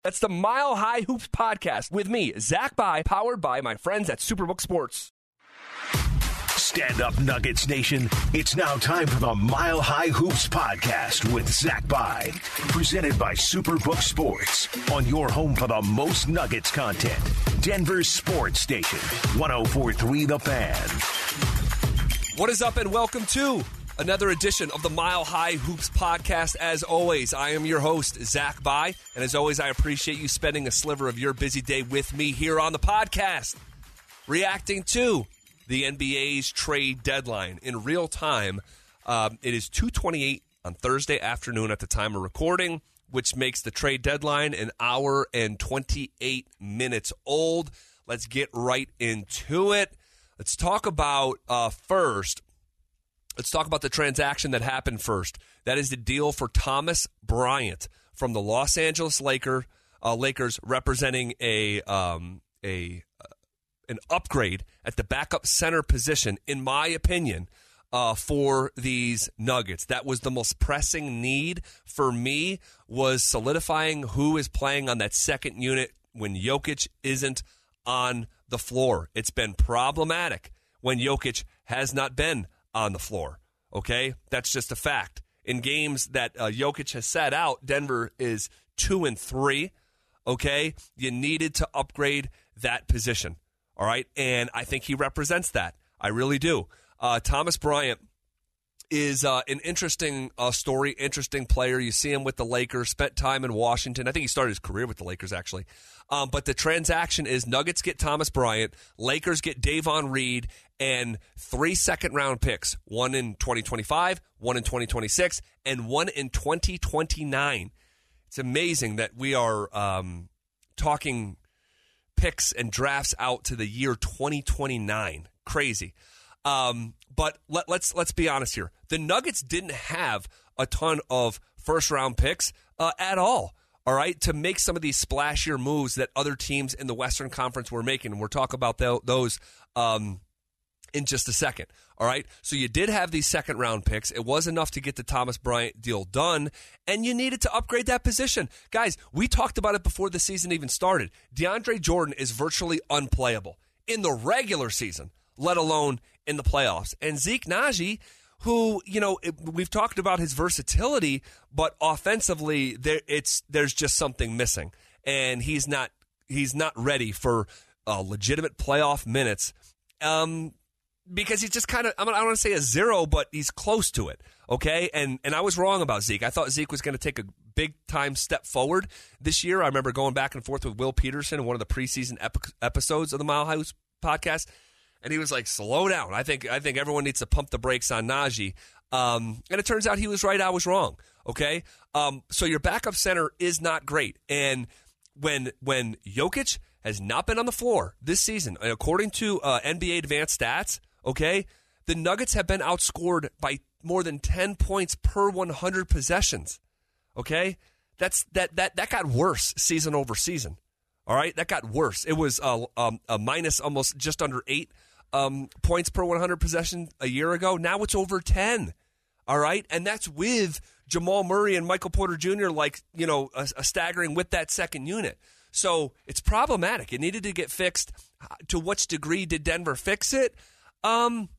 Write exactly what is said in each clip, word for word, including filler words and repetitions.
That's the Mile High Hoops podcast with me, Zach By, powered by my friends at Superbook Sports. Stand up, Nuggets Nation. It's now time for the Mile High Hoops podcast with Zach By, presented by Superbook Sports, on your home for the most Nuggets content. Denver's sports station, one oh four point three The Fan. What is up, and welcome to another edition of the Mile High Hoops podcast. As always, I am your host, Zach By, and as always, I appreciate you spending a sliver of your busy day with me here on the podcast, reacting to the N B A's trade deadline in real time. Um, it is two twenty-eight on Thursday afternoon at the time of recording, which makes the trade deadline an hour and twenty-eight minutes old. Let's get right into it. Let's talk about uh, first. Let's talk about the transaction that happened first. That is the deal for Thomas Bryant from the Los Angeles Lakers, uh, Lakers representing a um, a uh, an upgrade at the backup center position, in my opinion, uh, for these Nuggets. That was the most pressing need for me, was solidifying who is playing on that second unit when Jokic isn't on the floor. It's been problematic when Jokic has not been on the floor, okay? That's just a fact. In games that uh, Jokic has sat out, Denver is two and three, okay? You needed to upgrade that position, all right? And I think he represents that. I really do. Uh, Thomas Bryant is uh, an interesting uh, story, interesting player. You see him with the Lakers, spent time in Washington. I think he started his career with the Lakers, actually. Um, but the transaction is Nuggets get Thomas Bryant, Lakers get Davon Reed, and three second-round picks, one in twenty twenty-five, one in twenty twenty-six, and one in twenty twenty-nine. It's amazing that we are um, talking picks and drafts out to the year twenty twenty-nine. Crazy. Um, but let, let's let's be honest here. The Nuggets didn't have a ton of first-round picks uh, at all, all right, to make some of these splashier moves that other teams in the Western Conference were making. And we'll talk about th- those um, in just a second, all right? So you did have these second-round picks. It was enough to get the Thomas Bryant deal done, and you needed to upgrade that position. Guys, we talked about it before the season even started. DeAndre Jordan is virtually unplayable in the regular season, let alone in the playoffs. And Zeke Nnaji, who, you know, it, we've talked about his versatility, but offensively, there it's there's just something missing, and he's not he's not ready for uh, legitimate playoff minutes, um, because he's just kind of, I don't want to say a zero, but he's close to it. Okay, and and I was wrong about Zeke. I thought Zeke was going to take a big time step forward this year. I remember going back and forth with Will Peterson in one of the preseason ep- episodes of the Mile High Hoops podcast. And he was like, slow down. I think I think everyone needs to pump the brakes on Nnaji. Um, and it turns out he was right, I was wrong. Okay? Um, so your backup center is not great. And when when Jokic has not been on the floor this season, according to uh, N B A Advanced Stats, okay, the Nuggets have been outscored by more than ten points per one hundred possessions. Okay? That's that that that got worse season over season. All right? That got worse. It was uh, um, a minus almost just under eight Um, points per one hundred possession a year ago. Now it's over ten. All right? And that's with Jamal Murray and Michael Porter Junior, like, you know, a, a staggering with that second unit. So it's problematic. It needed to get fixed. To which degree did Denver fix it? Um,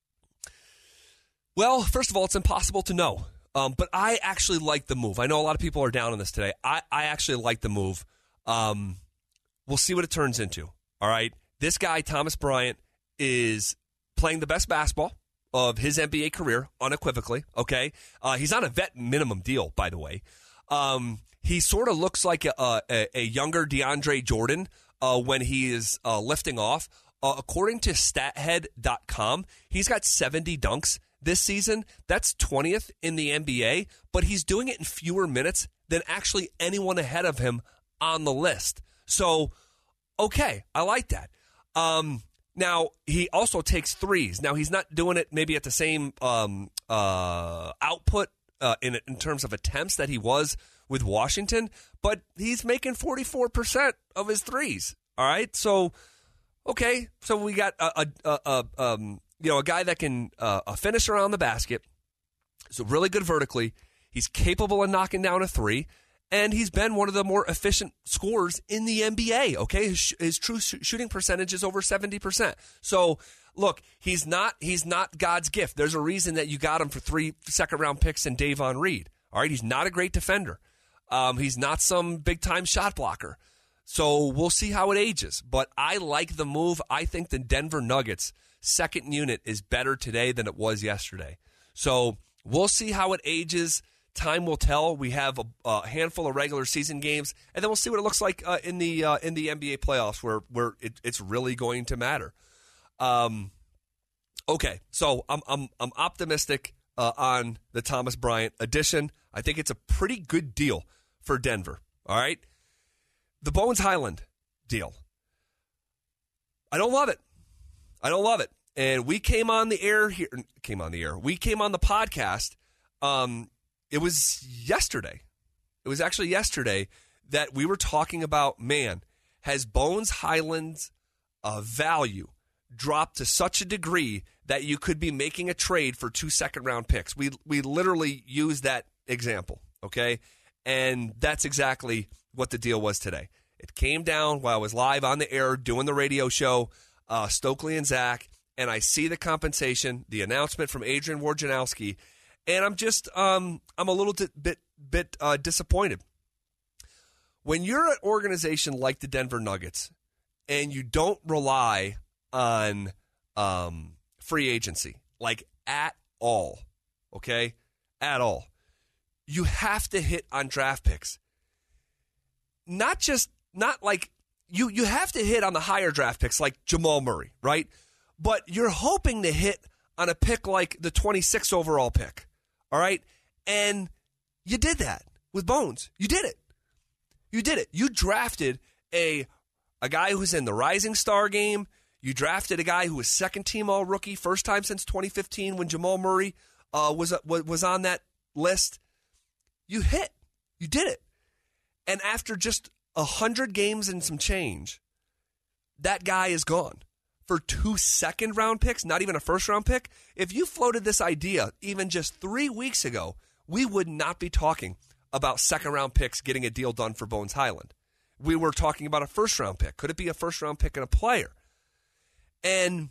well, first of all, it's impossible to know. Um, but I actually like the move. I know a lot of people are down on this today. I, I actually like the move. Um, we'll see what it turns into. All right? This guy, Thomas Bryant, is playing the best basketball of his N B A career, unequivocally, okay? Uh, he's on a vet minimum deal, by the way. Um, he sort of looks like a, a, a younger DeAndre Jordan uh, when he is uh, lifting off. Uh, according to stathead dot com, he's got seventy dunks this season. That's twentieth in the N B A, but he's doing it in fewer minutes than actually anyone ahead of him on the list. So, okay, I like that. Um Now, he also takes threes. Now, he's not doing it maybe at the same um, uh, output uh, in in terms of attempts that he was with Washington, but he's making forty-four percent of his threes. All right? So, okay. So, we got a, a, a, a um, you know, a guy that can uh, a finish around the basket. So, really good vertically. He's capable of knocking down a three. and he's been one of the more efficient scorers in the N B A, okay? His, his true sh- shooting percentage is over seventy percent. So, look, he's not he's not God's gift. There's a reason that you got him for three second-round picks and Davon Reed, all right? He's not a great defender. Um, he's not some big-time shot blocker. So we'll see how it ages. But I like the move. I think the Denver Nuggets second unit is better today than it was yesterday. So we'll see how it ages. Time will tell. We have a, a handful of regular season games, and then we'll see what it looks like uh, in the uh, in the N B A playoffs, where where it, it's really going to matter. Um, okay, so I'm I'm I'm optimistic uh, on the Thomas Bryant addition. I think it's a pretty good deal for Denver. All right. The Bones Hyland deal. I don't love it. I don't love it. And we came on the air here. Came on the air. We came on the podcast. Um, it was yesterday. It was actually yesterday that we were talking about, man, has Bones Hyland's uh, value dropped to such a degree that you could be making a trade for two second-round picks? We, we literally used that example, okay? And that's exactly what the deal was today. It came down while I was live on the air doing the radio show, uh, Stokely and Zach, and I see the compensation, the announcement from Adrian Wojnarowski, and I'm just um, I'm a little di- bit bit uh, disappointed. When you're an organization like the Denver Nuggets and you don't rely on um, free agency, like at all, okay, at all, you have to hit on draft picks. Not just, not like, you, you have to hit on the higher draft picks like Jamal Murray, right? But you're hoping to hit on a pick like the twenty-sixth overall pick, all right? And you did that with Bones. You did it. You did it. You drafted a a guy who's in the Rising Star game. You drafted a guy who was second-team all-rookie, first time since twenty fifteen when Jamal Murray uh, was was on that list. You hit. You did it. And after just one hundred games and some change, that guy is gone. For two second-round picks, not even a first-round pick, if you floated this idea even just three weeks ago, we would not be talking about second-round picks getting a deal done for Bones Hyland. We were talking about a first-round pick. Could it be a first-round pick and a player? And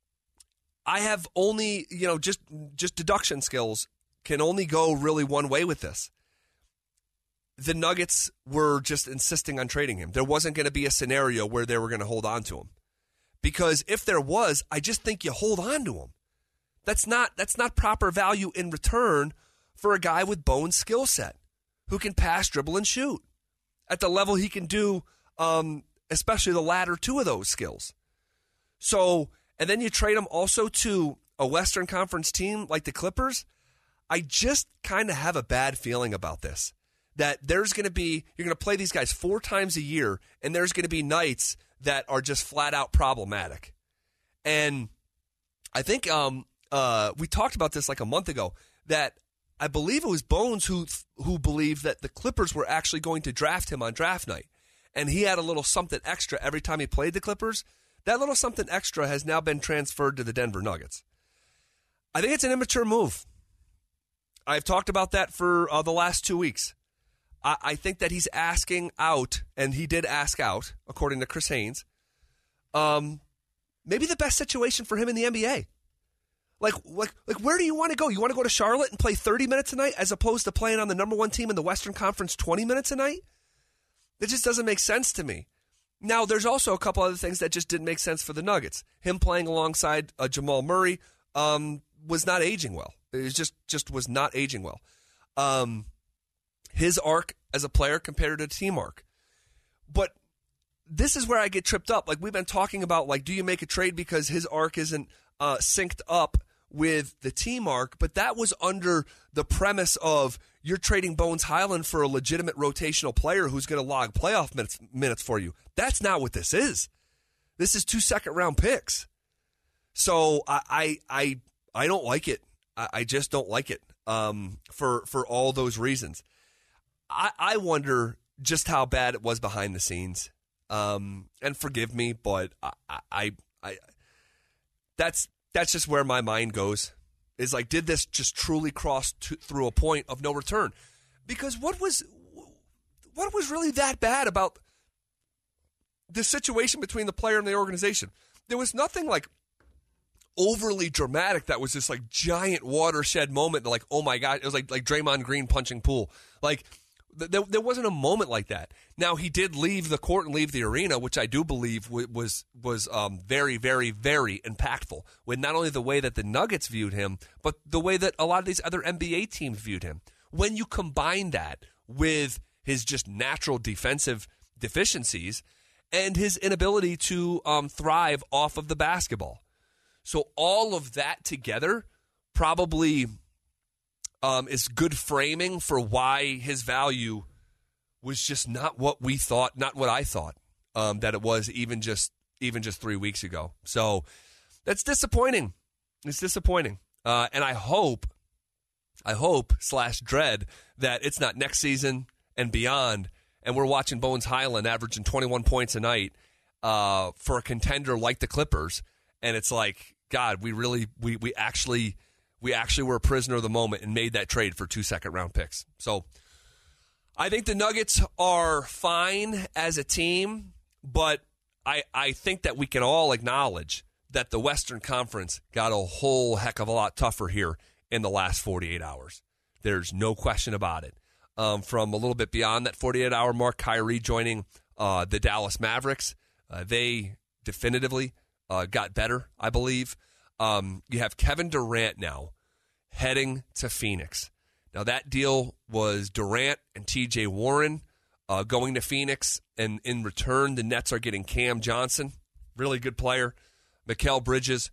I have only, you know, just just deduction skills can only go really one way with this. The Nuggets were just insisting on trading him. There wasn't going to be a scenario where they were going to hold on to him. Because if there was, I just think you hold on to him. That's not that's not proper value in return for a guy with Bones' skill set who can pass, dribble, and shoot at the level he can do, um, especially the latter two of those skills. So, and then you trade him also to a Western Conference team like the Clippers. I just kind of have a bad feeling about this. That there's going to be, you're going to play these guys four times a year, and there's going to be nights that are just flat out problematic. And I think um, uh, we talked about this like a month ago, that I believe it was Bones who who believed that the Clippers were actually going to draft him on draft night. And he had a little something extra every time he played the Clippers. That little something extra has now been transferred to the Denver Nuggets. I think it's an immature move. I've talked about that for uh, the last two weeks. I, I think that he's asking out, and he did ask out, according to Chris Haynes, um, maybe the best situation for him in the N B A. Like, like, like, where do you want to go? You want to go to Charlotte and play thirty minutes a night as opposed to playing on the number one team in the Western Conference twenty minutes a night? It just doesn't make sense to me. Now, there's also a couple other things that just didn't make sense for the Nuggets. Him playing alongside uh, Jamal Murray um, was not aging well. It was just, just was not aging well. Um, his arc as a player compared to the team arc. But this is where I get tripped up. Like, we've been talking about, like, do you make a trade because his arc isn't uh, synced up with the team arc? But that was under the premise of you're trading Bones Hyland for a legitimate rotational player who's going to log playoff minutes, minutes for you. That's not what this is. This is two second-round picks. So I I I, I don't like it. I, I just don't like it um, for, for all those reasons. I, I wonder just how bad it was behind the scenes. Um, and forgive me, but I, I, I, that's that's just where my mind goes. Is like, did this just truly cross to, through a point of no return? Because what was what was really that bad about the situation between the player and the organization? There was nothing like overly dramatic that was this like giant watershed moment. Like, oh my God, it was like like Draymond Green punching Poole. Like, th- there, there wasn't a moment like that. Now, he did leave the court and leave the arena, which I do believe w- was was um, very, very, very impactful with not only the way that the Nuggets viewed him, but the way that a lot of these other N B A teams viewed him. When you combine that with his just natural defensive deficiencies and his inability to um, thrive off of the basketball. So all of that together probably um, is good framing for why his value was just not what we thought, not what I thought um, that it was even just even just three weeks ago. So that's disappointing. It's disappointing. Uh, and I hope, I hope slash dread that it's not next season and beyond, and we're watching Bones Highland averaging twenty-one points a night uh, for a contender like the Clippers, and it's like, God, we really, we we actually, we actually were a prisoner of the moment and made that trade for two second round picks. So I think the Nuggets are fine as a team, but I I think that we can all acknowledge that the Western Conference got a whole heck of a lot tougher here in the last forty-eight hours. There's no question about it. Um, from a little bit beyond that forty-eight hour mark, Kyrie joining uh, the Dallas Mavericks. Uh, they definitively uh, got better, I believe. Um, you have Kevin Durant now heading to Phoenix. Now, that deal was Durant and T J Warren uh, going to Phoenix, and in return, the Nets are getting Cam Johnson, really good player. Mikal Bridges,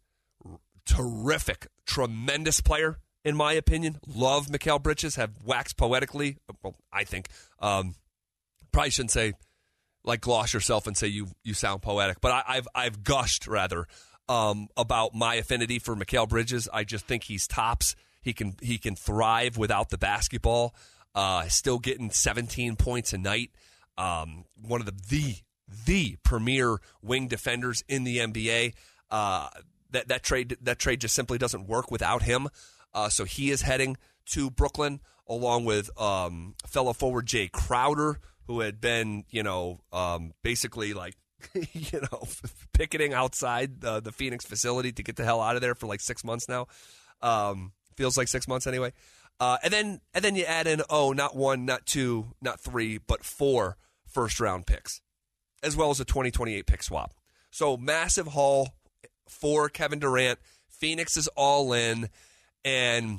terrific, tremendous player. In my opinion, love Mikal Bridges, have waxed poetically, well, I think. Um, probably shouldn't say, like, gloss yourself and say you you sound poetic, but I, I've I've gushed, rather, um, about my affinity for Mikal Bridges. I just think he's tops. He can he can thrive without the basketball. Uh, still getting seventeen points a night. Um, one of the, the, the premier wing defenders in the N B A. Uh, that, that trade that trade just simply doesn't work without him. Uh, so he is heading to Brooklyn along with um, fellow forward Jay Crowder, who had been, you know, um, basically like, you know, picketing outside the, the Phoenix facility to get the hell out of there for like six months now. Um, feels like six months anyway. Uh, and then and then you add in, oh, not one, not two, not three, but four first-round picks, as well as a twenty twenty-eight pick swap. So massive haul for Kevin Durant. Phoenix is all in. And,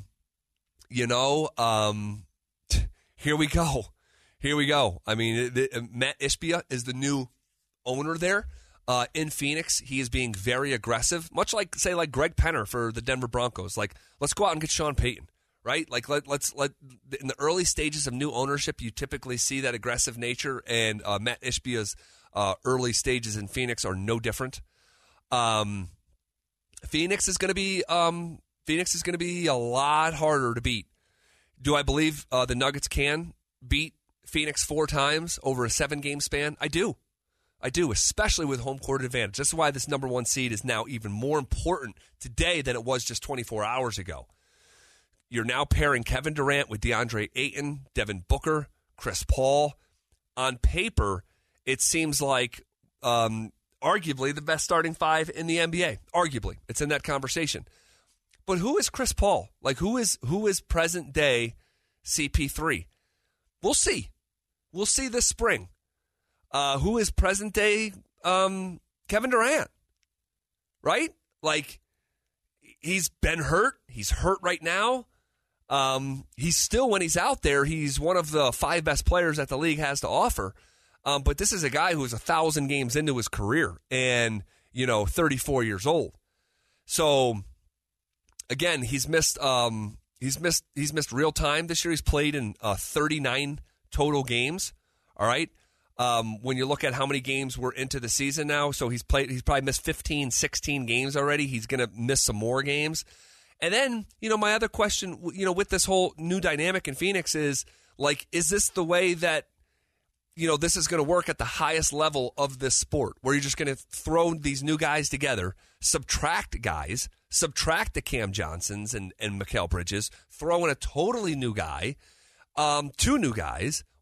you know, um, here we go. Here we go. I mean, the, uh, Matt Ishbia is the new owner there uh, in Phoenix. He is being very aggressive, much like, say, like Greg Penner for the Denver Broncos. Like, let's go out and get Sean Payton, right? Like, let, let's let in the early stages of new ownership, you typically see that aggressive nature, and uh, Matt Ishbia's uh, early stages in Phoenix are no different. Um, Phoenix is going to be um, Phoenix is going to be a lot harder to beat. Do I believe uh, the Nuggets can beat Phoenix four times over a seven-game span? I do. I do, especially with home court advantage. This is why this number one seed is now even more important today than it was just twenty-four hours ago. You're now pairing Kevin Durant with DeAndre Ayton, Devin Booker, Chris Paul. On paper, it seems like um, arguably the best starting five in the N B A. Arguably. It's in that conversation. But who is Chris Paul? Like, who is who is present-day C P three? We'll see. We'll see this spring. Uh, who is present-day um, Kevin Durant? Right? Like, he's been hurt. He's hurt right now. Um, he's still, when he's out there, he's one of the five best players that the league has to offer. Um, but this is a guy who's a thousand games into his career and, you know, thirty-four years old. So, again, he's missed um, he's missed he's missed real time this year. He's played in uh, thirty-nine total games. All right. Um, when you look at how many games we're into the season now, so he's played he's probably missed fifteen, sixteen games already. He's going to miss some more games. And then, you know, my other question, you know, with this whole new dynamic in Phoenix is, like, is this the way that, you know, this is going to work at the highest level of this sport, where you're just going to throw these new guys together, subtract guys, subtract the Cam Johnsons and, and Mikal Bridges, throw in a totally new guy, um, two new guys,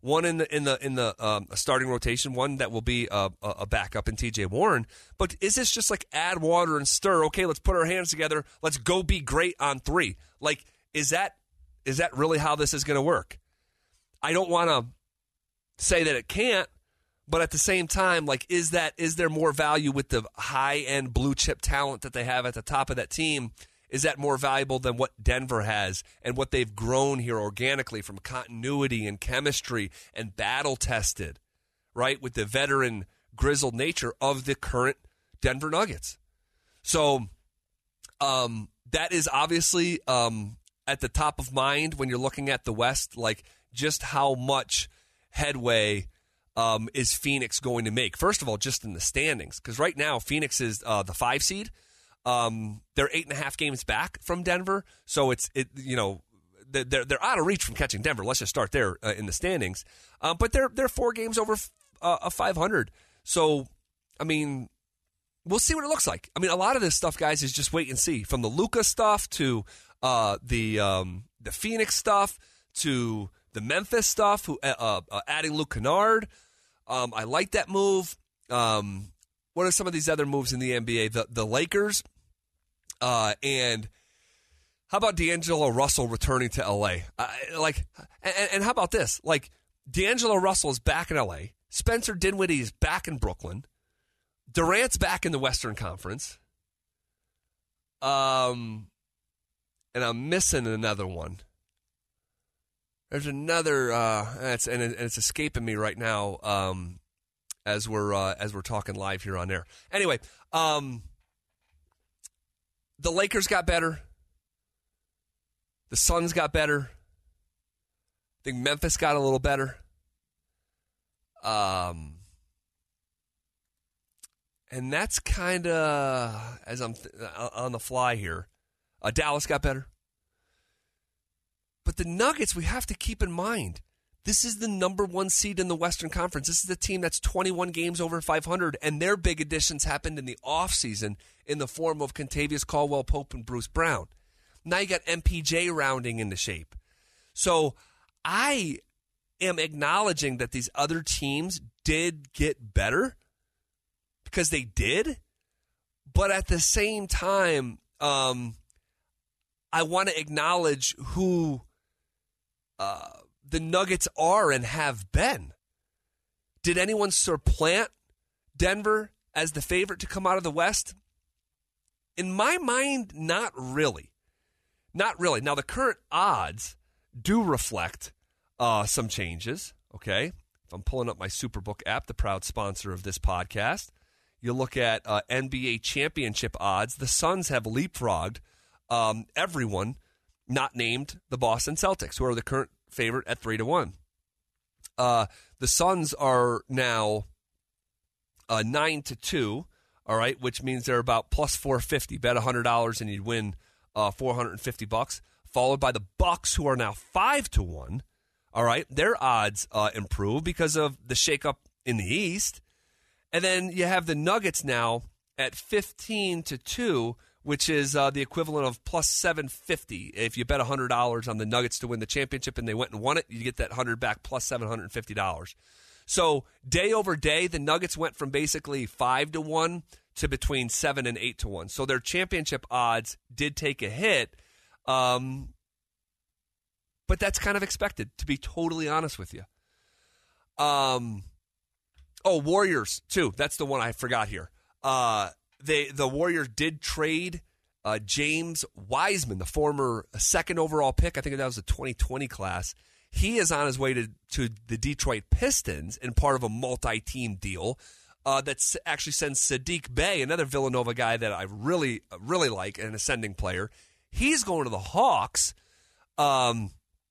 one in the in the in the um, starting rotation, one that will be a, a backup in T J Warren. But is this just like add water and stir? Okay, let's put our hands together. Let's go be great on three. Like, is that is that really how this is going to work? I don't want to say that it can't, but at the same time, like, is that is there more value with the high end blue chip talent that they have at the top of that team? Is that more valuable than what Denver has and what they've grown here organically from continuity and chemistry and battle-tested, right, with the veteran, grizzled nature of the current Denver Nuggets? So um, that is obviously um, at the top of mind when you're looking at the West, like just how much headway um, is Phoenix going to make? First of all, just in the standings, because right now Phoenix is uh, the five seed. Um, they're eight and a half games back from Denver, so it's it you know they're they're out of reach from catching Denver. Let's just start there uh, in the standings. Uh, but they're they're four games over uh, a five hundred. So I mean, we'll see what it looks like. I mean, a lot of this stuff, guys, is just wait and see. From the Luka stuff to uh, the um, the Phoenix stuff to the Memphis stuff. Who uh, uh, adding Luke Kennard. Um, I like that move. Um, what are some of these other moves in the N B A? The the Lakers. Uh, and how about D'Angelo Russell returning to L A? Uh, like, and, and how about this? Like, D'Angelo Russell is back in L A. Spencer Dinwiddie is back in Brooklyn. Durant's back in the Western Conference. Um, and I'm missing another one. There's another, uh, and it's, and it's escaping me right now um, as we're uh, as we're talking live here on air. Anyway, um. The Lakers got better. The Suns got better. I think Memphis got a little better. Um, and that's kind of, as I'm th- on the fly here, uh, Dallas got better. But the Nuggets, we have to keep in mind, this is the number one seed in the Western Conference. This is the team that's twenty-one games over five hundred, and their big additions happened in the offseason in the form of Kentavious Caldwell-Pope and Bruce Brown. Now you got M P J rounding into shape. So I am acknowledging that these other teams did get better because they did, but at the same time, um, I want to acknowledge who uh, the Nuggets are and have been. Did anyone supplant Denver as the favorite to come out of the West? In my mind, not really. Not really. Now, the current odds do reflect uh, some changes, okay? If I'm pulling up my Superbook app, the proud sponsor of this podcast, you look at uh, N B A championship odds. The Suns have leapfrogged um, everyone not named the Boston Celtics, who are the current favorite at three to one. Uh, the Suns are now uh, nine to two. All right, which means they're about plus four fifty. Bet one hundred dollars and you'd win uh, four hundred fifty bucks. Followed by the Bucks, who are now five to one. All right, their odds uh, improve because of the shakeup in the East. And then you have the Nuggets now at fifteen to two, which is uh, the equivalent of plus seven fifty. If you bet one hundred dollars on the Nuggets to win the championship and they went and won it, you get that one hundred back plus seven hundred fifty dollars. So day over day, the Nuggets went from basically five to one to between seven and eight to one. So their championship odds did take a hit, um, but that's kind of expected, to be totally honest with you. Um, oh, Warriors too. That's the one I forgot here. Uh, they the Warriors did trade uh, James Wiseman, the former second overall pick. I think that was a twenty twenty class. He is on his way to, to the Detroit Pistons in part of a multi-team deal uh, that actually sends Sadiq Bey, another Villanova guy that I really, really like, an ascending player. He's going to the Hawks. Um,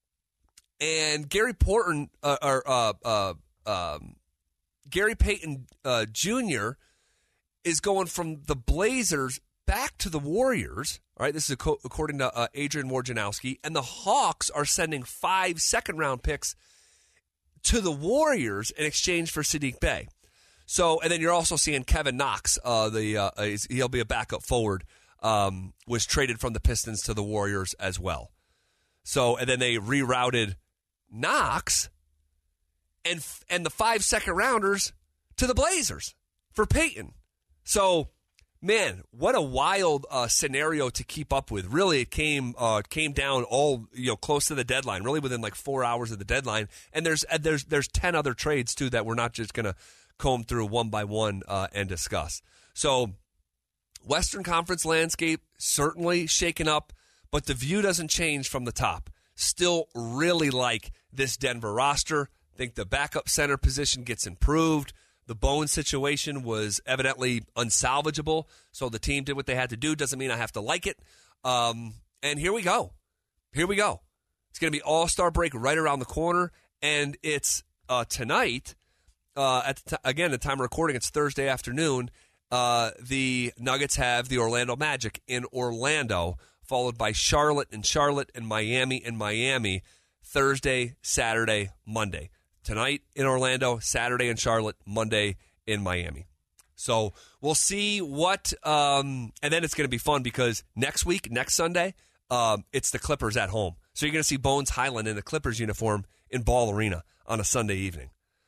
and Gary Porton, uh, or uh, uh, um, Gary Payton uh, Junior is going from the Blazers back to the Warriors. All right, this is according to uh, Adrian Wojnarowski. And the Hawks are sending five second-round picks to the Warriors in exchange for Sadiq Bey. So, and then you're also seeing Kevin Knox, uh, the uh, he'll be a backup forward, um, was traded from the Pistons to the Warriors as well. So, and then they rerouted Knox and and the five second rounders to the Blazers for Peyton. So, man, what a wild uh, scenario to keep up with. Really, it came uh, came down all you know close to the deadline, really within like four hours of the deadline. And there's uh, there's there's ten other trades too that we're not just going to comb through one by one uh, and discuss. So, Western Conference landscape certainly shaken up, but the view doesn't change from the top. Still really like this Denver roster. Think the backup center position gets improved. The Bones situation was evidently unsalvageable, so the team did what they had to do. Doesn't mean I have to like it. Um, and here we go. Here we go. It's going to be All-Star break right around the corner, and it's uh, tonight. Uh, at the t- again, the time of recording, it's Thursday afternoon. Uh, the Nuggets have the Orlando Magic in Orlando, followed by Charlotte and Charlotte and Miami and Miami Thursday, Saturday, Monday. Tonight in Orlando, Saturday in Charlotte, Monday in Miami. So we'll see what um, – and then it's going to be fun because next week, next Sunday, um, it's the Clippers at home. So you're going to see Bones Highland in the Clippers uniform in Ball Arena on a Sunday evening.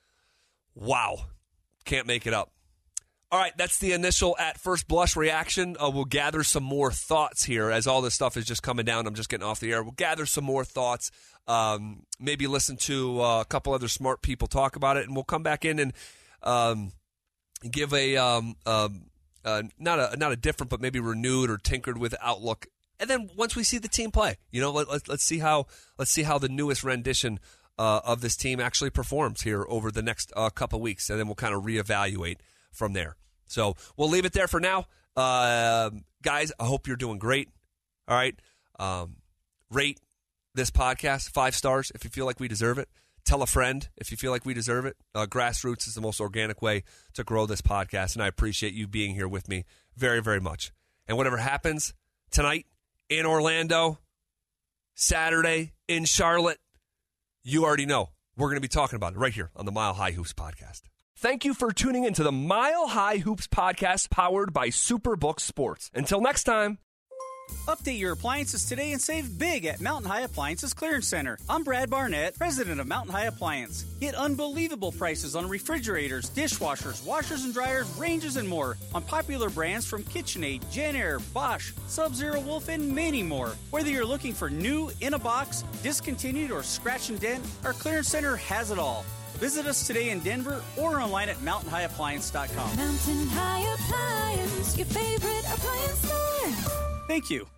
Wow. Can't make it up. All right, that's the initial at first blush reaction. Uh, we'll gather some more thoughts here as all this stuff is just coming down. I'm just getting off the air. We'll gather some more thoughts, um, maybe listen to uh, a couple other smart people talk about it, and we'll come back in and um, give a um, um, uh, not a not a different, but maybe renewed or tinkered with outlook. And then once we see the team play, you know, let, let, let's see how let's see how the newest rendition uh, of this team actually performs here over the next uh, couple weeks, and then we'll kind of reevaluate from there. So we'll leave it there for now. Uh, guys, I hope you're doing great. All right. Um, rate this podcast five stars if you feel like we deserve it. Tell a friend if you feel like we deserve it. Uh, grassroots is the most organic way to grow this podcast, and I appreciate you being here with me very, very much. And whatever happens tonight in Orlando, Saturday in Charlotte, you already know. We're going to be talking about it right here on the Mile High Hoops podcast. Thank you for tuning into the Mile High Hoops podcast powered by Superbook Sports. Until next time. Update your appliances today and save big at Mountain High Appliances Clearance Center. I'm Brad Barnett, president of Mountain High Appliance. Get unbelievable prices on refrigerators, dishwashers, washers and dryers, ranges, and more on popular brands from KitchenAid, JennAir, Bosch, Sub-Zero Wolf, and many more. Whether you're looking for new, in a box, discontinued, or scratch and dent, our Clearance Center has it all. Visit us today in Denver or online at mountain high appliance dot com. Mountain High Appliance, your favorite appliance store. Thank you.